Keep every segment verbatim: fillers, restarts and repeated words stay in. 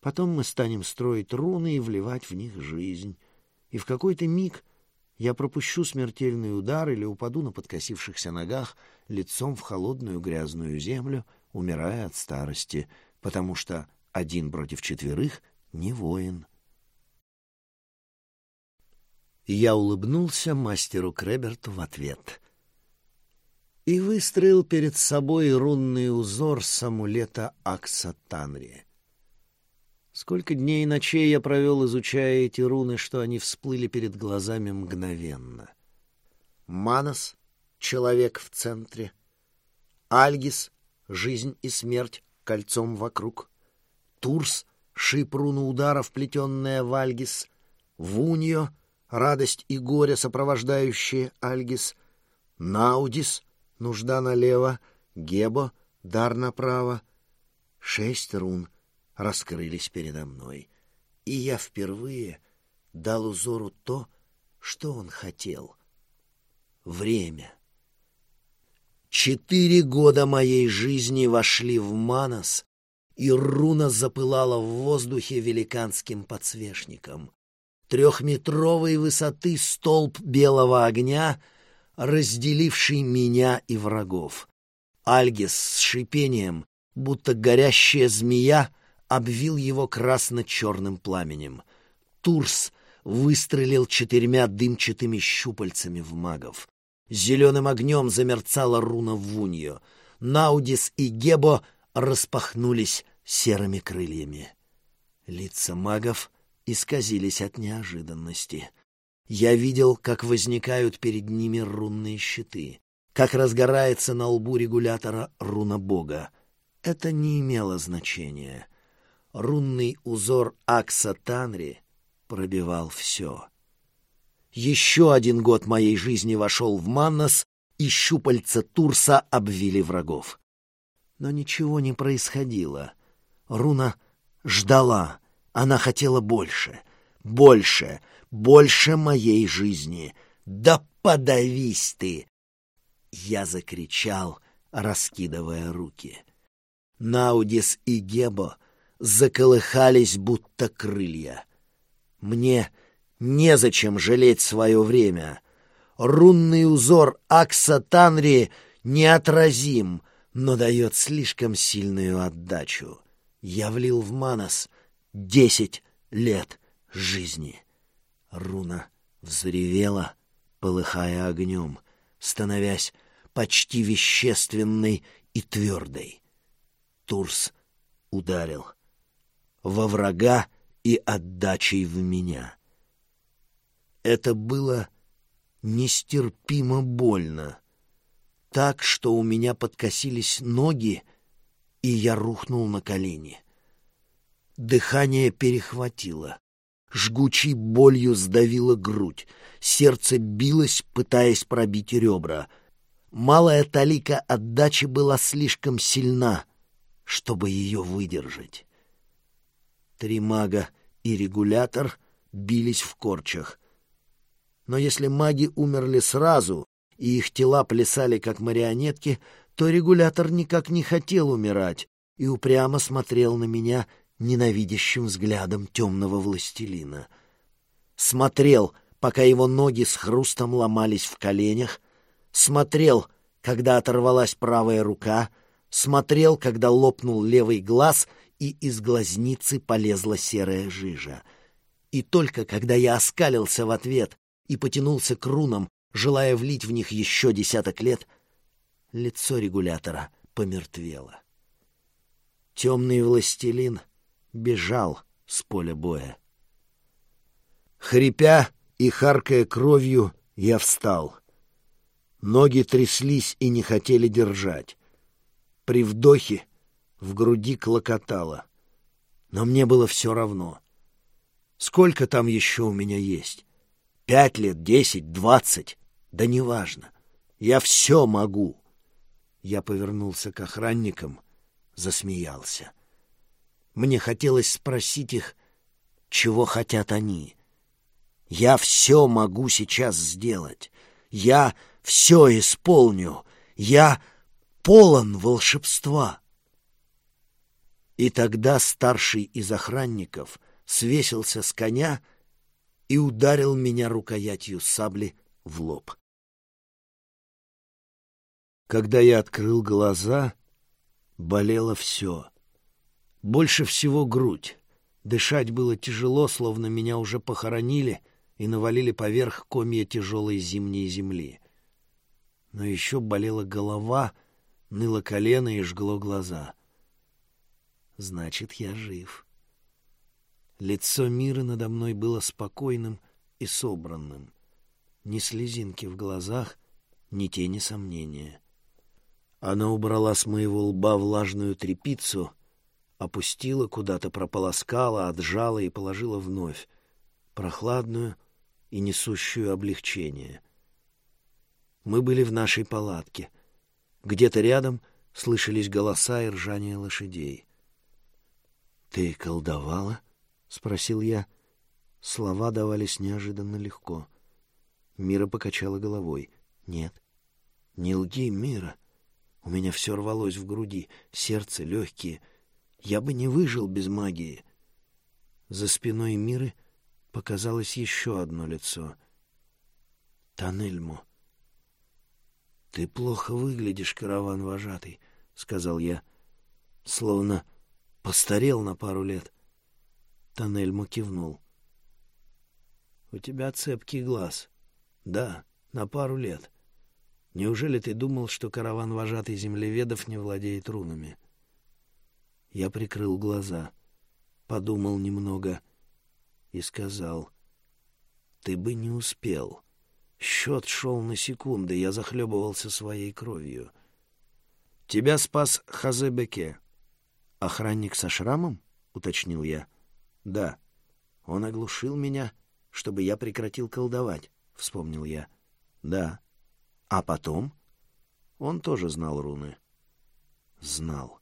Потом мы станем строить руны и вливать в них жизнь. И в какой-то миг я пропущу смертельный удар или упаду на подкосившихся ногах лицом в холодную грязную землю, умирая от старости, потому что один против четверых не воин. Я улыбнулся мастеру Креберту в ответ и выстроил перед собой рунный узор с амулета Акса Танри. Сколько дней и ночей я провел, изучая эти руны, что они всплыли перед глазами мгновенно. Манас — человек в центре. Альгис — жизнь и смерть кольцом вокруг. Турс — шип руну удара, вплетенная в Альгис. Вуньо — радость и горе, сопровождающие Альгис. Наудис — нужда налево. Гебо — дар направо. Шесть рун раскрылись передо мной, и я впервые дал узору то, что он хотел — время. Четыре года моей жизни вошли в Манас, и руна запылала в воздухе великанским подсвечником. Трехметровой высоты столб белого огня, разделивший меня и врагов. Альгис с шипением, будто горящая змея, обвил его красно-черным пламенем. Турс выстрелил четырьмя дымчатыми щупальцами в магов. Зеленым огнем замерцала руна Вуньо. Наудис и Гебо распахнулись серыми крыльями. Лица магов исказились от неожиданности. Я видел, как возникают перед ними рунные щиты, как разгорается на лбу регулятора руна бога. Это не имело значения. Рунный узор Акса Танри пробивал все. Еще один год моей жизни вошел в Маннас, и щупальца Турса обвили врагов. Но ничего не происходило. Руна ждала. Она хотела больше, больше, больше моей жизни. «Да подавись ты!» Я закричал, раскидывая руки. Наудис и Гебо заколыхались, будто крылья. Мне незачем жалеть свое время. Рунный узор Акса Танри неотразим, но дает слишком сильную отдачу. Я влил в Манас десять лет жизни. Руна взревела, полыхая огнем, становясь почти вещественной и твердой. Турс ударил во врага и отдачей в меня. Это было нестерпимо больно, так, что у меня подкосились ноги, и я рухнул на колени. Дыхание перехватило, жгучей болью сдавило грудь, сердце билось, пытаясь пробить ребра. Малая талика отдачи была слишком сильна, чтобы ее выдержать. Три мага и регулятор бились в корчах. Но если маги умерли сразу, и их тела плясали как марионетки, то регулятор никак не хотел умирать и упрямо смотрел на меня ненавидящим взглядом темного властелина. Смотрел, пока его ноги с хрустом ломались в коленях, смотрел, когда оторвалась правая рука, смотрел, когда лопнул левый глаз, и из глазницы полезла серая жижа. И только когда я оскалился в ответ и потянулся к рунам, желая влить в них еще десяток лет, лицо регулятора помертвело. Темный властелин бежал с поля боя. Хрипя и харкая кровью, я встал. Ноги тряслись и не хотели держать. При вдохе в груди клокотало. Но мне было все равно. Сколько там еще у меня есть? Пять лет, десять, двадцать? Да неважно. Я все могу. Я повернулся к охранникам, засмеялся. Мне хотелось спросить их, чего хотят они. Я все могу сейчас сделать. Я все исполню. Я полон волшебства. И тогда старший из охранников свесился с коня и ударил меня рукоятью сабли в лоб. Когда я открыл глаза, болело все. Больше всего грудь. Дышать было тяжело, словно меня уже похоронили и навалили поверх комья тяжелой зимней земли. Но еще болела голова, ныло колено и жгло глаза. Значит, я жив. Лицо Миры надо мной было спокойным и собранным. Ни слезинки в глазах, ни тени сомнения. Она убрала с моего лба влажную тряпицу, опустила куда-то, прополоскала, отжала и положила вновь, прохладную и несущую облегчение. Мы были в нашей палатке. Где-то рядом слышались голоса и ржание лошадей. «Ты колдовала?» — спросил я. Слова давались неожиданно легко. Мира покачала головой. «Нет, не лги, Мира. У меня все рвалось в груди, сердце, легкие. Я бы не выжил без магии». За спиной Миры показалось еще одно лицо. Тоннельмо. «Ты плохо выглядишь, караван-вожатый», — сказал я, словно постарел на пару лет. Тоннельмо кивнул. «У тебя цепкий глаз. Да, на пару лет. Неужели ты думал, что караван-вожатый землеведов не владеет рунами?» Я прикрыл глаза, подумал немного и сказал: «Ты бы не успел. Счет шел на секунды, я захлебывался своей кровью. Тебя спас Хазебеке». «Охранник со шрамом?» — уточнил я. «Да. Он оглушил меня, чтобы я прекратил колдовать», — вспомнил я. «Да. А потом?» «Он тоже знал руны». «Знал.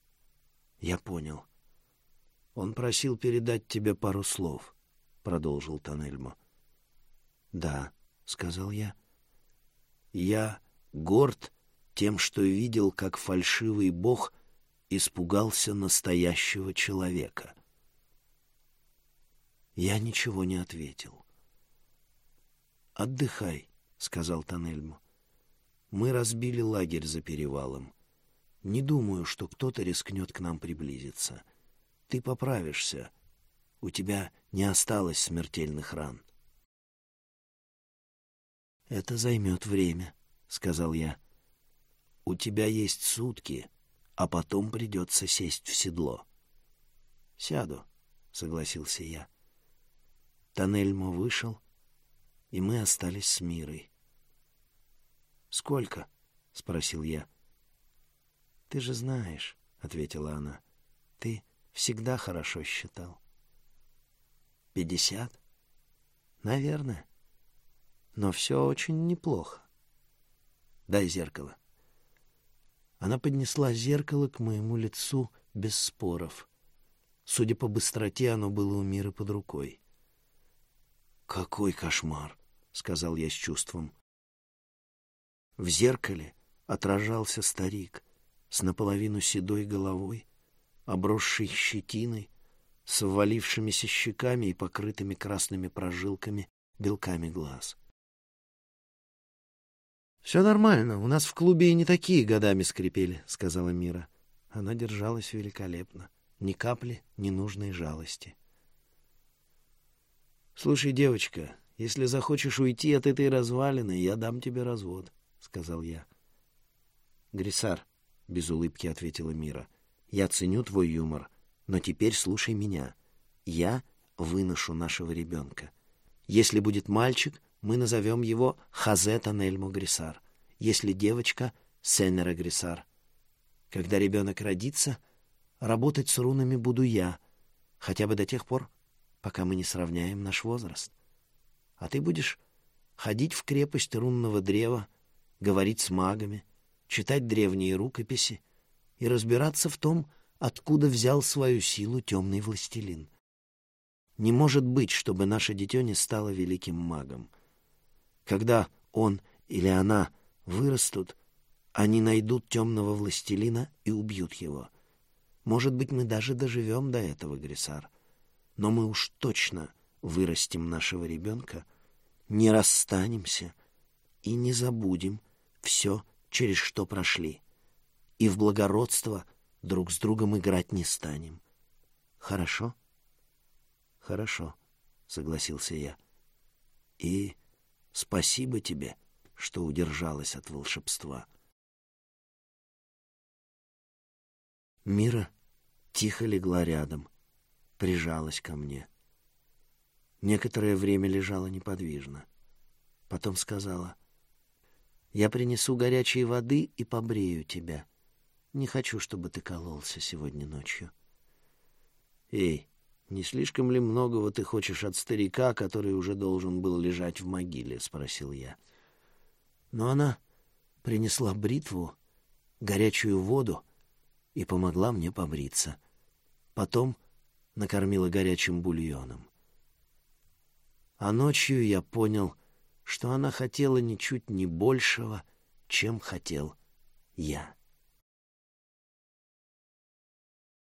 Я понял. Он просил передать тебе пару слов», — продолжил Тоннельмо. «Да», — сказал я. «Я горд тем, что видел, как фальшивый бог испугался настоящего человека». Я ничего не ответил. «Отдыхай», — сказал Тоннельмо. «Мы разбили лагерь за перевалом. Не думаю, что кто-то рискнет к нам приблизиться. Ты поправишься. У тебя не осталось смертельных ран». «Это займет время», — сказал я. «У тебя есть сутки, а потом придется сесть в седло». «Сяду», — согласился я. Тоннельмо вышел, и мы остались с Мирой. «Сколько?» — спросил я. «Ты же знаешь», — ответила она. «Ты всегда хорошо считал». «Пятьдесят?» «Наверное. Но все очень неплохо. Дай зеркало». Она поднесла зеркало к моему лицу без споров. Судя по быстроте, оно было у Миры под рукой. «Какой кошмар!» — сказал я с чувством. В зеркале отражался старик с наполовину седой головой, обросший щетиной, с ввалившимися щеками и покрытыми красными прожилками белками глаз. «Все нормально, у нас в клубе и не такие годами скрипели», — сказала Мира. Она держалась великолепно, ни капли ненужной жалости. «Слушай, девочка, если захочешь уйти от этой развалины, я дам тебе развод», — сказал я. «Грисар», — без улыбки ответила Мира, — «я ценю твой юмор, но теперь слушай меня. Я выношу нашего ребенка. Если будет мальчик, мы назовем его Хазе Тоннельмо Грисар. Если девочка — Сеннера Грисар. Когда ребенок родится, работать с рунами буду я, хотя бы до тех пор, пока мы не сравняем наш возраст. А ты будешь ходить в крепость рунного древа, говорить с магами, читать древние рукописи и разбираться в том, откуда взял свою силу темный властелин. Не может быть, чтобы наше дитё не стало великим магом. Когда он или она вырастут, они найдут темного властелина и убьют его. Может быть, мы даже доживем до этого, Грисар. Но мы уж точно вырастим нашего ребенка, не расстанемся и не забудем все, через что прошли, и в благородство друг с другом играть не станем. Хорошо? Хорошо, согласился я. И спасибо тебе, что удержалась от волшебства. Мира тихо легла рядом, прижалась ко мне. Некоторое время лежала неподвижно. Потом сказала: «Я принесу горячей воды и побрею тебя. Не хочу, чтобы ты кололся сегодня ночью». «Эй, не слишком ли многого ты хочешь от старика, который уже должен был лежать в могиле?» — спросил я. Но она принесла бритву, горячую воду и помогла мне побриться. Потом накормила горячим бульоном. А ночью я понял, что она хотела ничуть не большего, чем хотел я.